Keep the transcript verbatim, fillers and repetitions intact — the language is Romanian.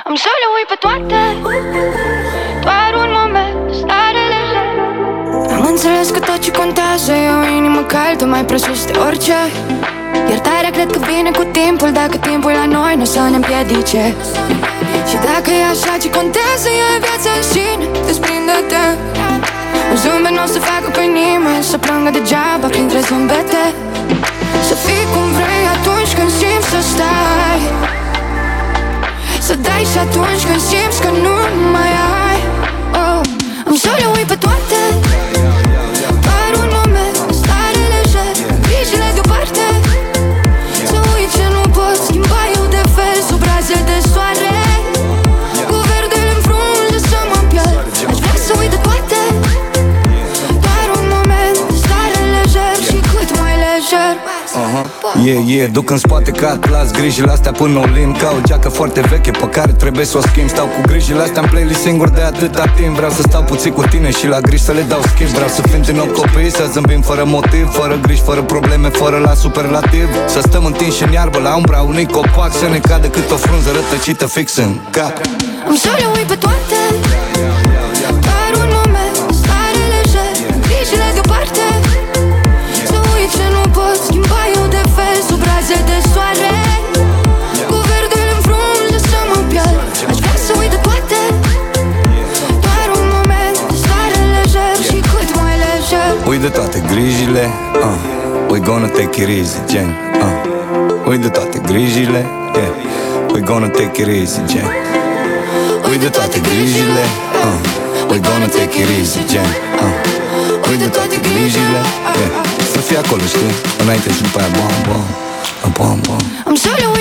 Am să le uit pe toate, doar un moment, stare lejer. Am înțeles că tot ce contează e o inimă caldă, mai presus de orice. Iertarea cred că vine cu timpul, dacă timpul la noi nu o să ne împiedice. Și dacă e așa, ce contează e viața în sine, desprinde-te. Un zâmbet n-o să facă pe nimeni să plângă degeaba printre zâmbete. Să fii cum vrei atunci când simți să stai, să dai și atunci când simți că nu mai ai. oh. Am să le uit pe toate, doar un moment, stare lejer, grijile deoparte. Să uit ce nu pot schimba eu de fel sub raze de soare. Cu verdele în frunze să mă pierd. Aș vrea să uit de toate, doar un moment, stare lejer și cât mai lejer. Uh-huh. Yeah, yeah, duc în spate ca atlas grijile astea până o limb. Ca o geacă foarte veche pe care trebuie să o schimb. Stau cu grijile astea în playlist singur de atâta timp. Vreau să stau puțin cu tine și la griji să le dau schimb. Vreau să fim din nou copii, să zâmbim fără motiv, fără griji, fără probleme, fără la superlativ. Să stăm întinși în iarbă la umbra unui copac, să ne cadă cât o frunză rătăcită fix în cap. Am să le uit pe toate, doar un moment, stare lejer, grijile deoparte. Să uit ce nu pot schimba eu de fel sub raze de soare. Cu verdele în frunze să mă pierd. Aș vrea să uit de toate, doar un moment, stare lejer și cât mai lejer. Uit de toate grijile, uh. We gonna take it easy, gen, uh. Uit de toate grijile, yeah. We gonna take it easy, gen. Uit de toate grijile, uh. We gonna take it easy, gen, uh. Uit de toate grijile, yeah. Să fii acolo, știi? Înainte și după aia, bam, bam, bam, bam. Am să le